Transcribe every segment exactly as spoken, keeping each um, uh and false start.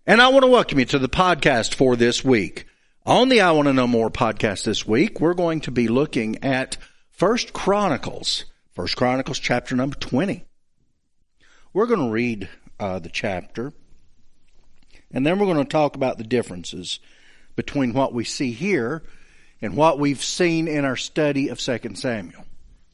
And I want to welcome you to the podcast for this week. On the I Want to Know More podcast this week, we're going to be looking at First Chronicles. First Chronicles chapter number twenty. We're going to read uh, the chapter, and then we're going to talk about the differences between what we see here and what we've seen in our study of Second Samuel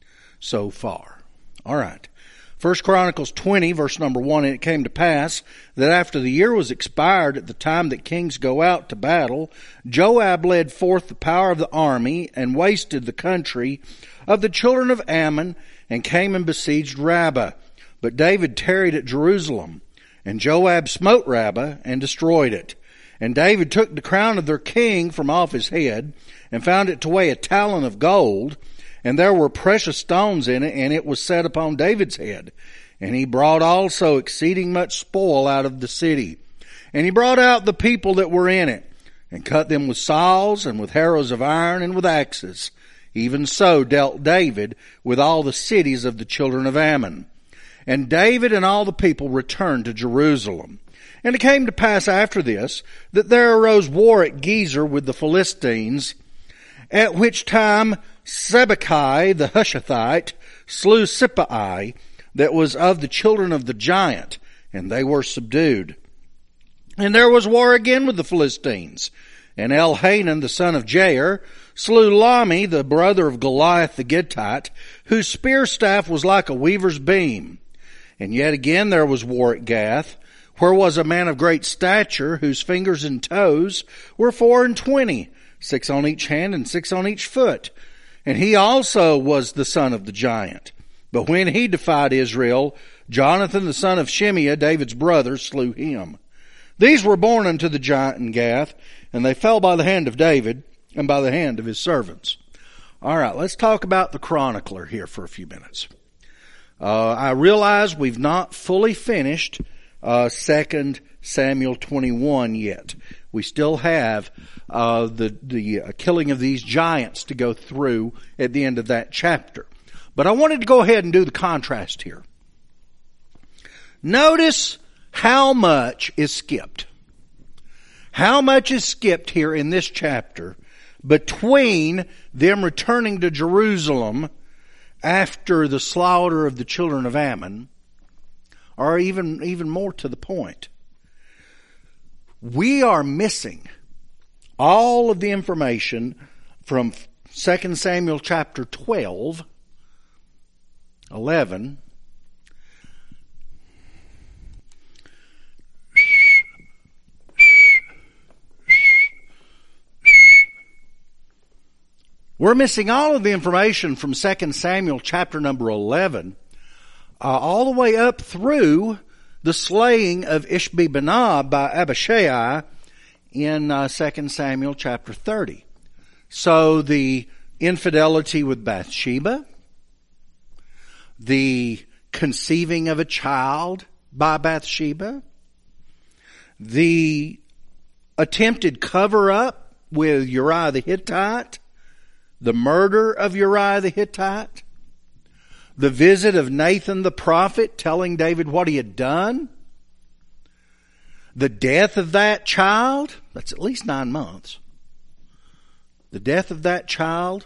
so far. All right. First Chronicles twenty, verse number one, and it came to pass that after the year was expired at the time that kings go out to battle, Joab led forth the power of the army and wasted the country of the children of Ammon and came and besieged Rabbah. But David tarried at Jerusalem, and Joab smote Rabbah and destroyed it. And David took the crown of their king from off his head and found it to weigh a talent of gold. And there were precious stones in it, and it was set upon David's head. And he brought also exceeding much spoil out of the city. And he brought out the people that were in it, and cut them with saws, and with harrows of iron, and with axes. Even so dealt David with all the cities of the children of Ammon. And David and all the people returned to Jerusalem. And it came to pass after this, that there arose war at Gezer with the Philistines, at which time Sibbecai the Hushathite slew Sippai, that was of the children of the giant, and they were subdued. And there was war again with the Philistines, and Elhanan the son of Jair slew Lami the brother of Goliath the Gittite, whose spear staff was like a weaver's beam. And yet again there was war at Gath, where was a man of great stature, whose fingers and toes were four and twenty, six on each hand and six on each foot. And he also was the son of the giant. But when he defied Israel, Jonathan the son of Shimeah, David's brother, slew him. These were born unto the giant in Gath, and they fell by the hand of David and by the hand of his servants. All right, let's talk about the chronicler here for a few minutes. Uh, I realize we've not fully finished uh, Second Samuel twenty-one yet. We still have uh, the the uh, killing of these giants to go through at the end of that chapter. But I wanted to go ahead and do the contrast here. Notice how much is skipped. How much is skipped here in this chapter between them returning to Jerusalem after the slaughter of the children of Ammon, or even, even more to the point. We are missing all of the information from Second Samuel chapter twelve, eleven, we're missing all of the information from Second Samuel chapter number eleven, uh, all the way up through the slaying of Ishbi-Benob by Abishai in uh, Second Samuel chapter thirty. So the infidelity with Bathsheba, the conceiving of a child by Bathsheba, the attempted cover-up with Uriah the Hittite, the murder of Uriah the Hittite, the visit of Nathan the prophet telling David what he had done, the death of that child, that's at least nine months, the death of that child,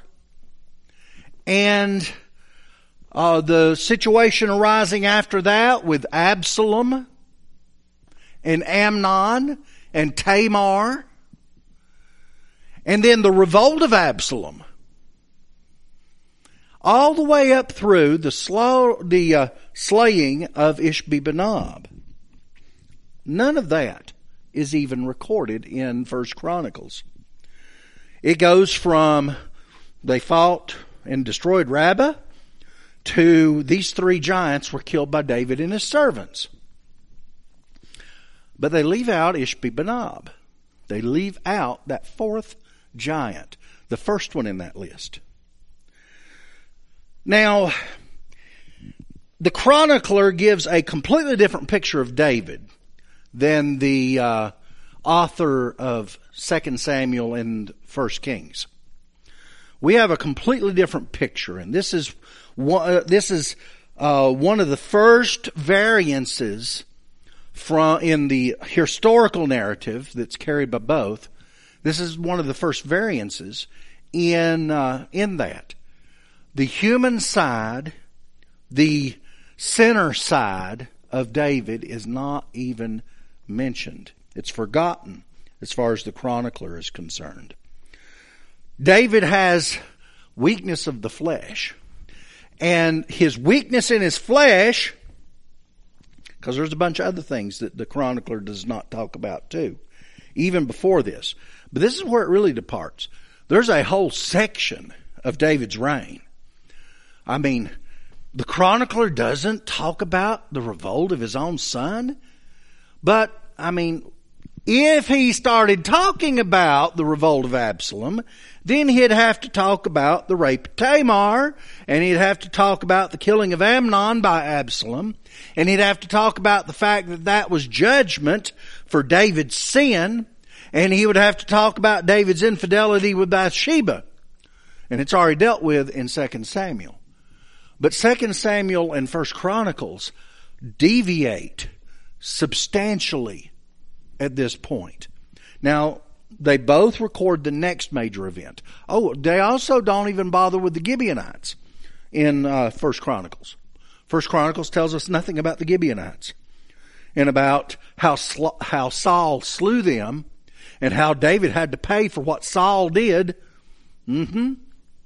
and uh, the situation arising after that with Absalom and Amnon and Tamar, and then the revolt of Absalom, all the way up through the slow, the uh, slaying of Ishbi-Benob. None of that is even recorded in First Chronicles. It goes from they fought and destroyed Rabbah to these three giants were killed by David and his servants. But they leave out Ishbi-Benob. They leave out that fourth giant, the first one in that list. Now, the chronicler gives a completely different picture of David than the uh, author of Second Samuel and First Kings. We have a completely different picture, and this is one, uh, this is uh, one of the first variances from in the historical narrative that's carried by both, this is one of the first variances in uh, in that. The human side, the sinner side of David is not even mentioned. It's forgotten as far as the chronicler is concerned. David has weakness of the flesh. And his weakness in his flesh, because there's a bunch of other things that the chronicler does not talk about too, even before this. But this is where it really departs. There's a whole section of David's reign. I mean, the chronicler doesn't talk about the revolt of his own son. But, I mean, if he started talking about the revolt of Absalom, then he'd have to talk about the rape of Tamar, and he'd have to talk about the killing of Amnon by Absalom, and he'd have to talk about the fact that that was judgment for David's sin, and he would have to talk about David's infidelity with Bathsheba. And it's already dealt with in Second Samuel. But Second Samuel and First Chronicles deviate substantially at this point. Now, they both record the next major event. Oh, they also don't even bother with the Gibeonites in uh, First Chronicles. First Chronicles tells us nothing about the Gibeonites and about how sl- how Saul slew them and how David had to pay for what Saul did. Mm-hmm.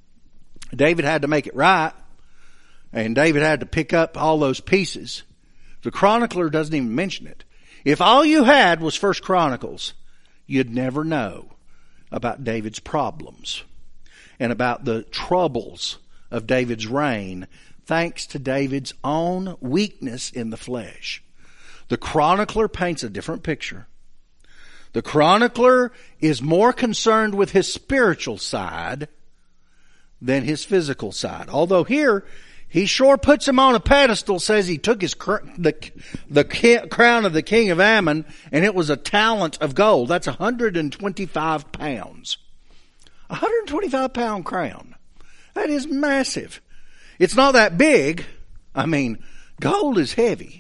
David had to make it right, and David had to pick up all those pieces. The chronicler doesn't even mention it. If all you had was First Chronicles, you'd never know about David's problems and about the troubles of David's reign, thanks to David's own weakness in the flesh. The chronicler paints a different picture. The chronicler is more concerned with his spiritual side than his physical side. Although here, he sure puts him on a pedestal, says he took his cr- the, the crown of the king of Ammon, and it was a talent of gold. That's one hundred twenty-five pounds. one hundred twenty-five pound crown. That is massive. It's not that big. I mean, gold is heavy.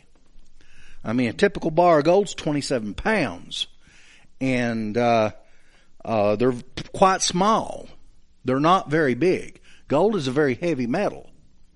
I mean, a typical bar of gold's twenty-seven pounds. And uh, uh, they're quite small. They're not very big. Gold is a very heavy metal.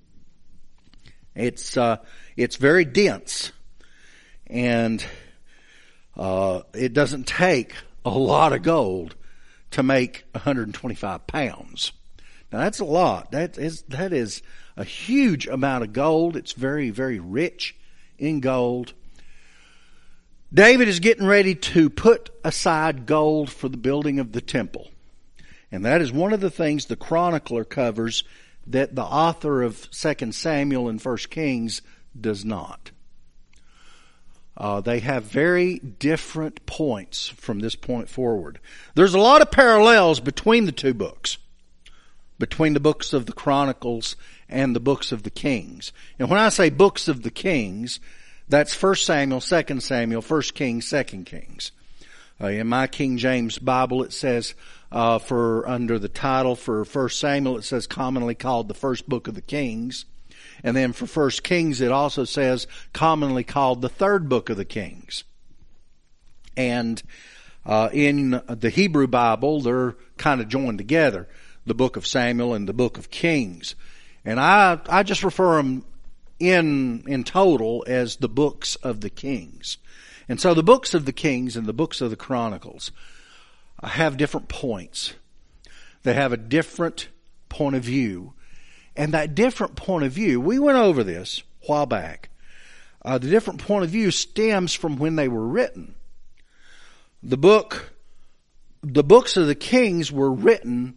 It's uh, it's very dense, and uh, it doesn't take a lot of gold to make one hundred twenty-five pounds. Now that's a lot. That is that is a huge amount of gold. It's very very rich in gold. David is getting ready to put aside gold for the building of the temple, and that is one of the things the chronicler covers that the author of Second Samuel and First Kings does not. Uh, they have very different points from this point forward. There's a lot of parallels between the two books, between the books of the Chronicles and the books of the Kings. And when I say books of the Kings, that's First Samuel, Second Samuel, First Kings, Second Kings. Uh, in my King James Bible, it says uh, for under the title for First Samuel, it says commonly called the first book of the Kings, and then for First Kings, it also says commonly called the third book of the Kings. And uh, in the Hebrew Bible, they're kind of joined together, the book of Samuel and the book of Kings, and I I just refer them in in total as the books of the Kings. And so the books of the Kings and the books of the Chronicles have different points. They have a different point of view. And that different point of view, we went over this a while back. Uh, the different point of view stems from when they were written. The book, the books of the Kings were written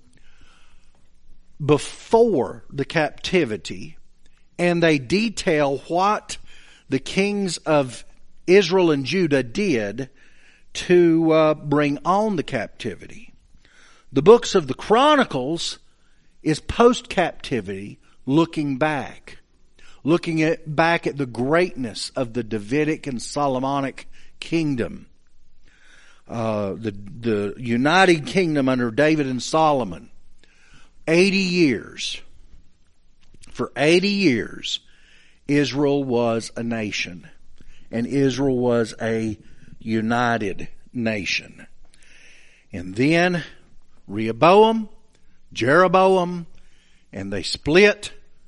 before the captivity, and they detail what the kings of Israel and Judah did to uh, bring on the captivity. The books of the Chronicles is post-captivity, looking back, looking at back at the greatness of the Davidic and Solomonic kingdom, uh, the the united kingdom under David and Solomon. Eighty years. For eighty years, Israel was a nation. and Israel was a united nation. And then Rehoboam, Jeroboam, and they split.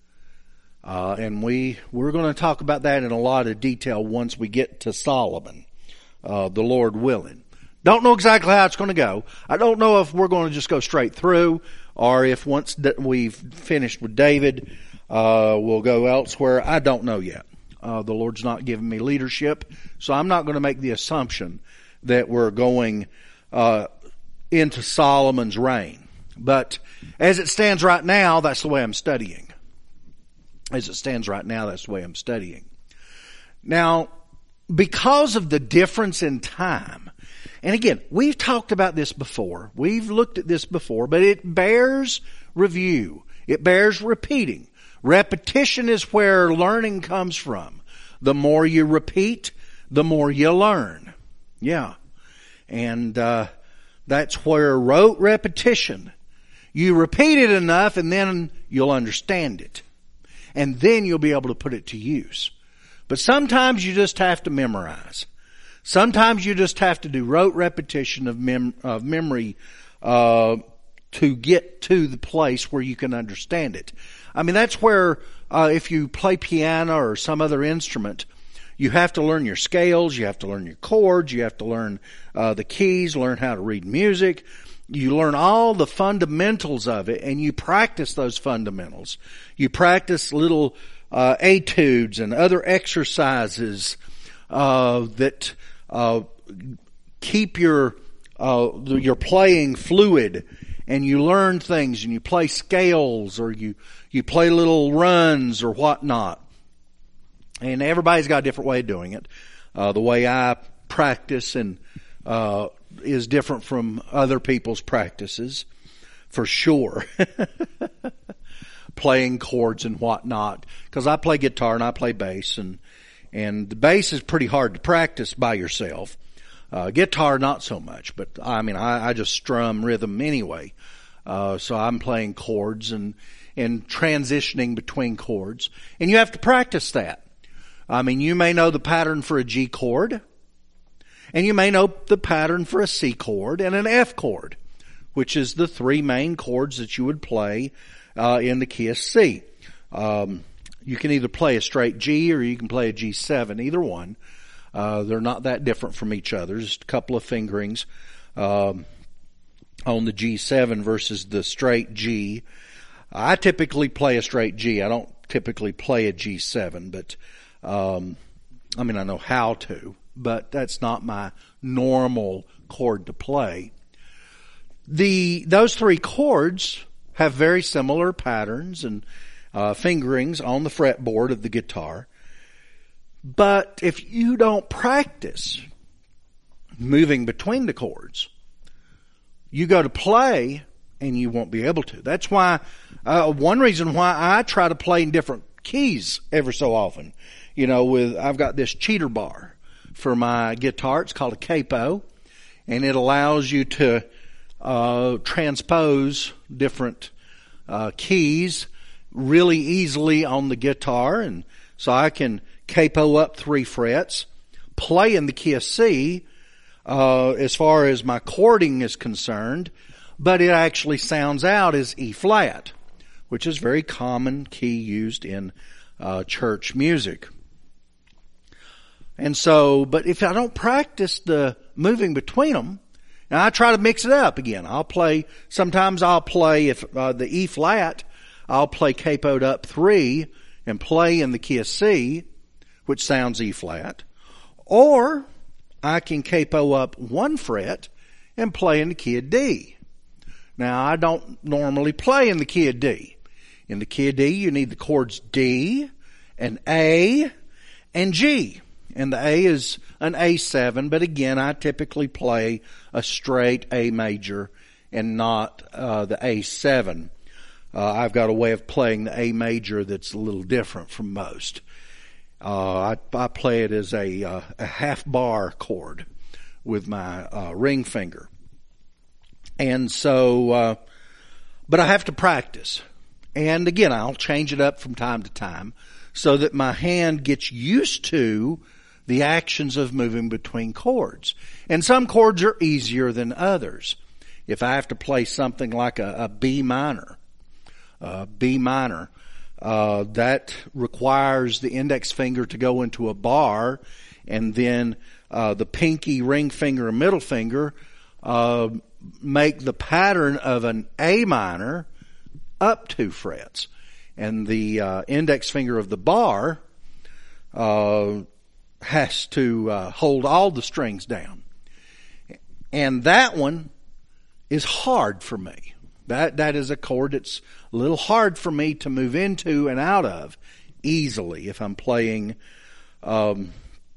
Uh, and we, we're going to talk about that in a lot of detail once we get to Solomon, uh, the Lord willing. Don't know exactly how it's going to go. I don't know if we're going to just go straight through, or if once we've finished with David, uh, we'll go elsewhere. I don't know yet. Uh, the Lord's not giving me leadership, so I'm not going to make the assumption that we're going, uh, into Solomon's reign. But as it stands right now, that's the way I'm studying. As it stands right now, that's the way I'm studying. Now, because of the difference in time, and again, we've talked about this before, we've looked at this before, but it bears review. It bears repeating. Repetition is where learning comes from. The more you repeat, the more you learn. Yeah. And uh, that's where rote repetition. You repeat it enough and then you'll understand it. And then you'll be able to put it to use. But sometimes you just have to memorize. Sometimes you just have to do rote repetition of, mem- of memory uh, to get to the place where you can understand it. I mean, that's where uh, if you play piano or some other instrument, you have to learn your scales, you have to learn your chords, you have to learn uh, the keys, learn how to read music. You learn all the fundamentals of it, and you practice those fundamentals. You practice little uh, etudes and other exercises uh, that uh, keep your uh, your playing fluid, and you learn things, and you play scales, or you you play little runs or whatnot. And everybody's got a different way of doing it. Uh, the way I practice and uh is different from other people's practices, for sure. Playing chords and whatnot. Because I play guitar and I play bass, and and the bass is pretty hard to practice by yourself. Uh, guitar, not so much, but I mean, I, I just strum rhythm anyway. Uh, so I'm playing chords and, and transitioning between chords. And you have to practice that. I mean, you may know the pattern for a G chord, and you may know the pattern for a C chord and an F chord, which is the three main chords that you would play uh, in the key of C. Um, you can either play a straight G or you can play a G seven, either one. Uh, they're not that different from each other. Just a couple of fingerings um, on the G seven versus the straight G. I typically play a straight G. I don't typically play a G seven, but um, I mean, I know how to, but that's not my normal chord to play. The those three chords have very similar patterns and uh, fingerings on the fretboard of the guitar. But if you don't practice moving between the chords, you go to play and you won't be able to. That's why, uh, one reason why I try to play in different keys ever so often. You know, with, I've got this cheater bar for my guitar. It's called a capo, and it allows you to, uh, transpose different, uh, keys really easily on the guitar. And so I can capo up three frets, play in the key of C, uh, as far as my chording is concerned, but it actually sounds out as E flat, which is a very common key used in, uh, church music. And so, but if I don't practice the moving between them, and I try to mix it up again. I'll play, sometimes I'll play, if, uh, the E flat, I'll play capoed up three and play in the key of C, which sounds E flat, or I can capo up one fret and play in the key of D. Now, I don't normally play in the key of D. In the key of D, you need the chords D and A and G. And the A is an A seven, but again, I typically play a straight A major and not uh, the A seven. Uh, I've got a way of playing the A major that's a little different from most. Uh, I, I play it as a, uh, a half bar chord with my uh, ring finger. And so, uh, but I have to practice. And again, I'll change it up from time to time so that my hand gets used to the actions of moving between chords. And some chords are easier than others. If I have to play something like a, a B minor, uh, B minor, uh, that requires the index finger to go into a bar, and then uh, the pinky, ring finger, and middle finger uh, make the pattern of an A minor up two frets. And the uh, index finger of the bar uh, has to uh, hold all the strings down. And that one is hard for me. That that is a chord that's a little hard for me to move into and out of easily if I'm playing um,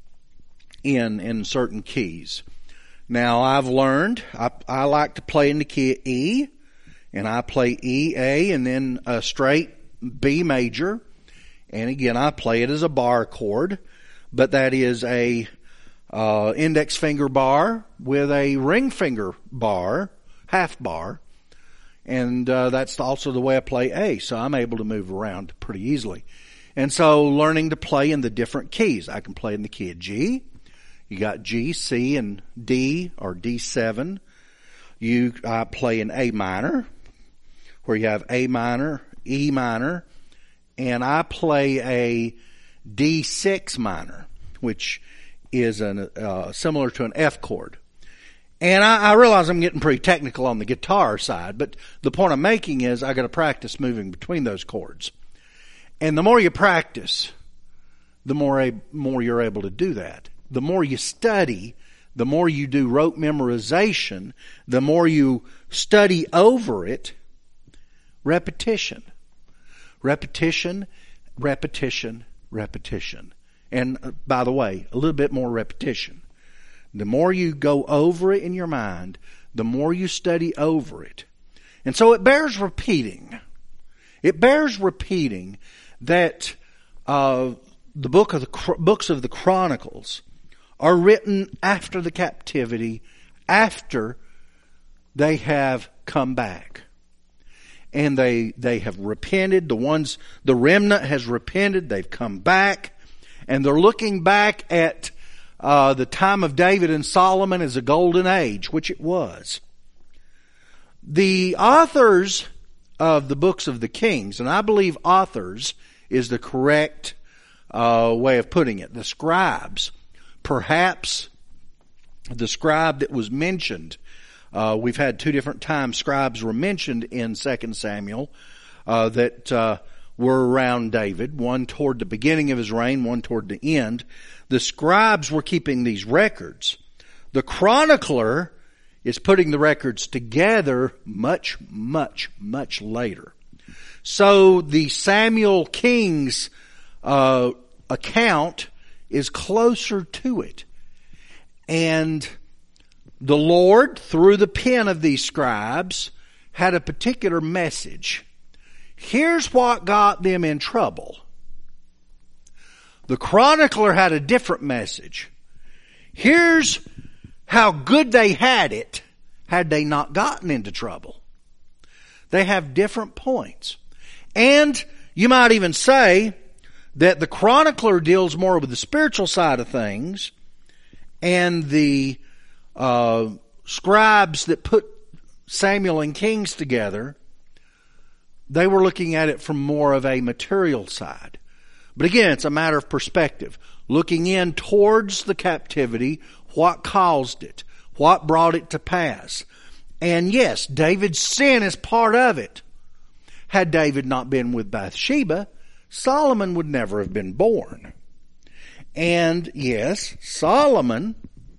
in in certain keys. Now I've learned I, I like to play in the key of E, and I play E, A, and then a straight B major. And again, I play it as a bar chord, but that is a uh, index finger bar with a ring finger bar, half bar, and uh, that's also the way I play A, so I'm able to move around pretty easily. And so learning to play in the different keys. I can play in the key of G. You got G, C, and D, or D seven. You I play in A minor, where you have A minor, E minor, and I play a D six minor, which is an, uh, similar to an F chord. And I, I realize I'm getting pretty technical on the guitar side, but the point I'm making is I got to practice moving between those chords. And the more you practice, the more a, more you're able to do that. The more you study, the more you do rote memorization, the more you study over it, repetition. Repetition, repetition, repetition. And uh, by the way, a little bit more repetition. The more you go over it in your mind, the more you study over it. And so it bears repeating. It bears repeating that uh, the book of the books of the Chronicles are written after the captivity, after they have come back. And they they have repented. The ones, the remnant has repented. They've come back. And they're looking back at uh, the time of David and Solomon as a golden age, which it was. The authors of the books of the Kings, and I believe authors is the correct uh, way of putting it, the scribes, perhaps the scribe that was mentioned. Uh, we've had two different times scribes were mentioned in Second Samuel uh, that uh, were around David, one toward the beginning of his reign, one toward the end. The scribes were keeping these records. The chronicler is putting the records together much, much, much later. So the Samuel King's uh, account is closer to it. And the Lord, through the pen of these scribes, had a particular message. Here's what got them in trouble. The chronicler had a different message. Here's how good they had it had they not gotten into trouble. They have different points. And you might even say that the chronicler deals more with the spiritual side of things, and the uh, scribes that put Samuel and Kings together, they were looking at it from more of a material side. But again, it's a matter of perspective. Looking in towards the captivity, what caused it? What brought it to pass? And yes, David's sin is part of it. Had David not been with Bathsheba, Solomon would never have been born. And yes, Solomon,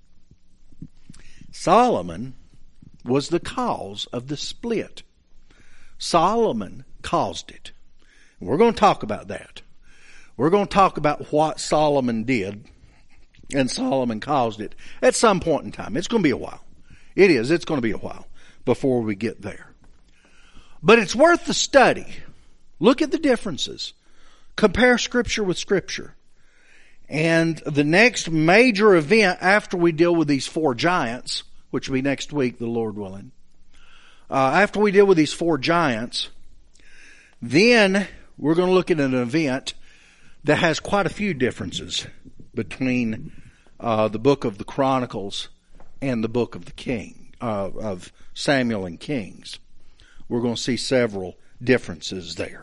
Solomon was the cause of the split. Solomon caused it. We're going to talk about that. We're going to talk about what Solomon did, and Solomon caused it at some point in time. It's going to be a while. It is. It's going to be a while before we get there. But it's worth the study. Look at the differences. Compare Scripture with Scripture. And the next major event after we deal with these four giants, which will be next week, the Lord willing, uh, after we deal with these four giants, then we're going to look at an event that has quite a few differences. between uh, the book of the Chronicles and the book of the King, uh, of Samuel and Kings. We're going to see several differences there.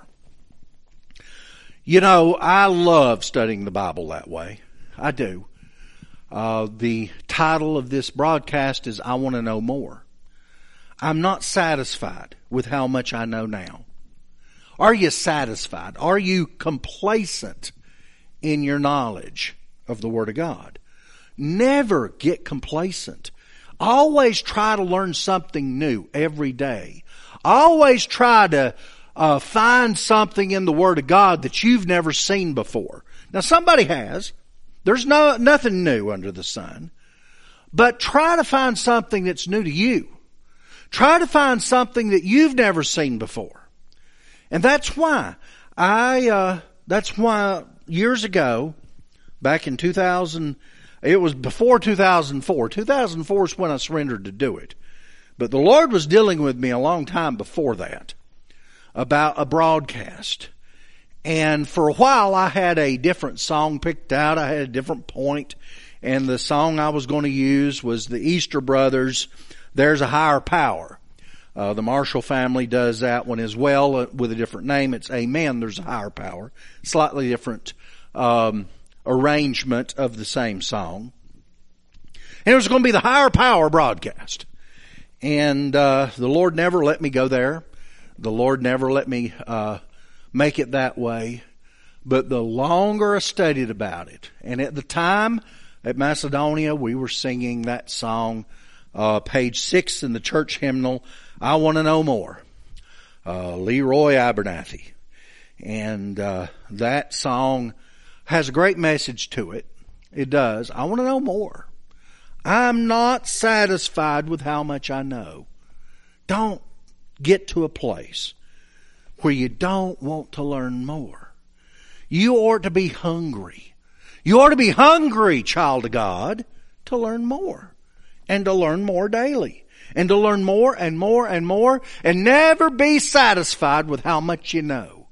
You know, I love studying the Bible that way. I do. Uh, the title of this broadcast is I Want to Know More. I'm not satisfied with how much I know now. Are you satisfied? Are you complacent in your knowledge of the Word of God? Never get complacent. Always try to learn something new every day. Always try to uh, find something in the Word of God that you've never seen before. Now, somebody has. There's no nothing new under the sun. But try to find something that's new to you. Try to find something that you've never seen before. And that's why I, uh, that's why years ago, back in two thousand, it was before two thousand four. two thousand four is when I surrendered to do it. But the Lord was dealing with me a long time before that about a broadcast. And for a while I had a different song picked out. I had a different point. And the song I was going to use was the Easter Brothers, There's a Higher Power. Uh, the Marshall family does that one as well uh, with a different name. It's Amen, There's a Higher Power. Slightly different um, arrangement of the same song. And it was going to be the Higher Power broadcast. And uh, the Lord never let me go there. The Lord never let me uh, make it that way. But the longer I studied about it, and at the time at Macedonia, we were singing that song, uh, page six in the church hymnal, I Want to Know More, uh, Leroy Abernathy. And uh, that song has a great message to it. It does. I want to know more. I'm not satisfied with how much I know. Don't get to a place where you don't want to learn more. You ought to be hungry. You ought to be hungry, child of God, to learn more. And to learn more daily. And to learn more and more and more. And never be satisfied with how much you know.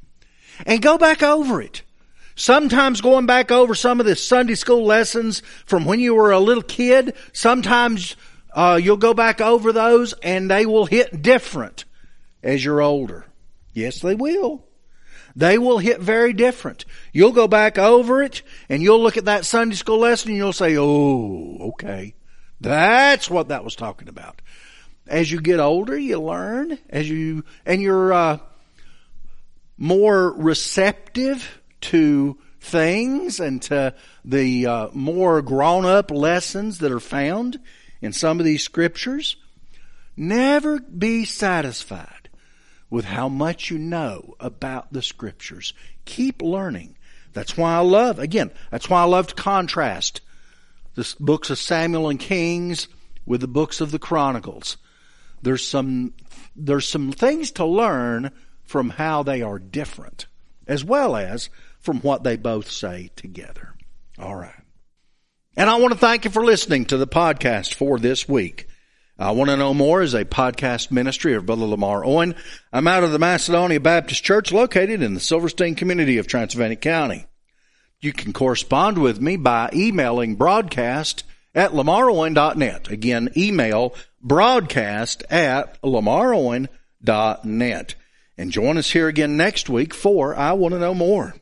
And go back over it. Sometimes going back over some of the Sunday school lessons from when you were a little kid, sometimes uh, you'll go back over those and they will hit different as you're older. Yes, they will. They will hit very different. You'll go back over it and you'll look at that Sunday school lesson and you'll say, oh, okay. That's what that was talking about. As you get older, you learn, as you, and you're uh, more receptive to things and to the uh, more grown-up lessons that are found in some of these scriptures. Never be satisfied with how much you know about the scriptures. Keep learning. That's why I love, again, that's why I love to contrast the books of Samuel and Kings with the books of the Chronicles. There's some, there's some things to learn from how they are different, as well as from what they both say together. All right. And I want to thank you for listening to the podcast for this week. I Want to Know More is a podcast ministry of Brother Lamar Owen. I'm out of the Macedonia Baptist Church located in the Silverstein community of Transylvania County. You can correspond with me by emailing broadcast at lamar owen dot net. Again, email broadcast at lamar owen dot net. And join us here again next week for I Want to Know More.